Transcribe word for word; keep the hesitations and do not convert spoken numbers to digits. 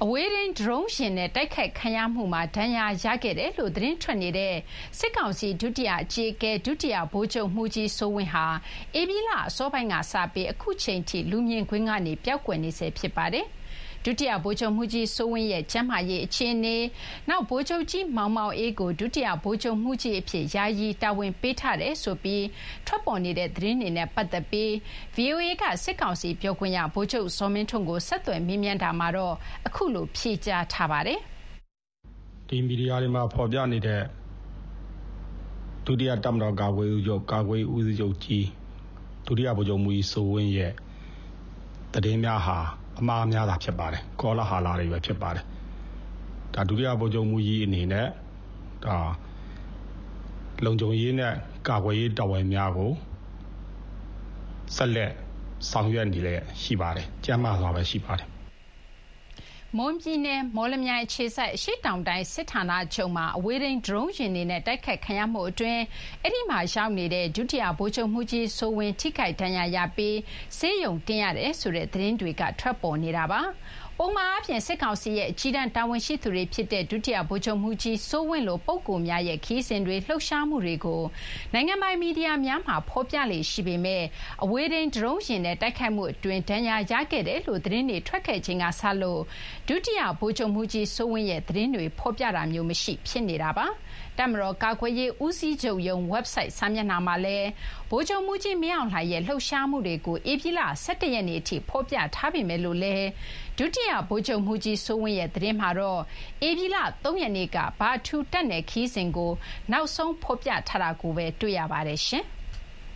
အဝေးထိန်းဒရုန်းယာဉ်နဲ့တိုက်ခိုက်ခံရမှုမှာဒဏ်ရာရခဲ့တယ်လို့သတင်းထွက်နေတဲ့စစ်ကောင်စီဒုတိယအကြီးအကဲဒုတိယဗိုလ်ချုပ်မှူးကြီးစိုးဝင်းဟာဧပြီလအစောပိုင်းကစပြီးအခုချိန်ထိလူမြင်ကွင်းကနေပျောက်ကွယ်နေဆဲဖြစ်ပါတယ်။ဒုတိယဗိုလ်ချုပ်မှူးကြီးစိုးဝင်းရဲ့ကျန်းမာရေးအခြေအနေနောက်ဗိုလ်ချုပ်ကြီးမောင်မောင်အေးကိုဒုတိယဗိုလ်ချုပ်မှူးကြီးအဖြစ်ယာယီတာဝန်ပေးထားတယ်ဆိုပြီးထွက်ပေါ်နေတဲ့သတင်းတွေနဲ့ပတ်သက်ပြီး ဗွီအိုအေ ကစစ်ကောင်စီပြောခွင့်ရဗိုလ်ချုပ်ဇော်မင်းထွန်းကိုဆက်သွယ်မေးမြန်းတာမှာတော့အခုလိုဖြေကြားထားပါတယ်။ဒီမီဒီယာတွေမှာဖော်ပြနေတဲ့ဒုတိယတပ်မတော်ကာကွယ်ရေးချုပ်ကာကွယ်ရေးဦးစီးချုပ်ကြီးဒုတိယဗိုလ်ချုပ်မှူးကြီးစိုးဝင်းရဲ့သတင်းများဟာအမှားများတာဖြစ်ပါတယ်။ကောလာဟာလာတွေပဲဖြစ်ပါတယ်။ဒါဒုတိယဗိုလ်ချုပ်မှူးကြီးအနေနဲ့ဒါလုံခြုံရေးနဲ့ကာကွယ်ရေးတာဝန်များကိုဆက်လက်ဆောင်ရွက်နေလဲရှိပါတယ်။ကျန်းမာစွာပဲရှိပါတယ်။မွန်ပြည်နယ်မော်လမြိုင်ခြေစိုက်အရှိတောင်တိုင်းစစ်ဌာနချုပ်မှာအဝေးထိန်းဒရုန်းယာဉ်တွေနဲ့တိုက်ခိုက်ခံရမှုအတွင်းအဲ့ဒီမှာရောက်နေတဲ့ဒုတိယဗိုလ်ချုပ်မှူးကြီးစိုးဝင်းထိခိုက်ဒဏ်ရာရပြီးဆေးရုံတင်ရတယ်ဆိုတဲ့သတင်းတွေကထွက်ပေါ်နေတာပါ။ပုံမှန်အားဖြင့်စစ်ကောင်စီရဲ့အကြီးတန်းတာဝန်ရှိသူတွေဖြစ်တဲ့ဒုတိယဗိုလ်ချုပ်မှူးကြီးစိုးဝင်းလိုပုဂ္ဂိုလ်များရဲ့ခီးစဉ်တွေလှုပ်ရှားမှုတွေကိုနိုင်ငံပိုင်မီဒီယာများမှာဖော်ပြလေရှိပေမဲ့အဝေးထိန်းဒရုန်းယာဉ်နဲ့တိုက်ခိုက်မှုအတွင်းဒဏ်ရာရခဲ့တယ်လို့သတင်းတွေထွက်ခဲ့ခြင်းကဆလို့ဒုတိယဗိုလ်ချုပ်မှူးကြီးစိုးဝင်းရဲ့သတင်းတွေဖော်ပြတာမျိုးမရှိဖြစ်နေတာပါ။တပ်မတော်ကာကွယ်ရေးဦးစီးချုပ်ရုံး website စာမျက်နှာမှာလည်းဗိုလ်ချုပ်မှူးကြီးမင်းအောင်လှိုင်ရဲ့လှုပ်ရှားမှုတွေကိုဧပြီလ၁၁ရက်နေ့အထိဖော်ပြထားပေမဲ့လို့လည်းဒုတိယဗိုလ်ချုပ်မှူးကြီးစိုးဝင်းရဲ့သတင်းမှာတော့ဧပြီလ၃ရက်နေ့ကဘာထူတက်နယ်ခီးစဉ်ကိုနောက်ဆုံးဖော်ပြထားတာကိုပဲတွေ့ရပါတယ်ရှင်။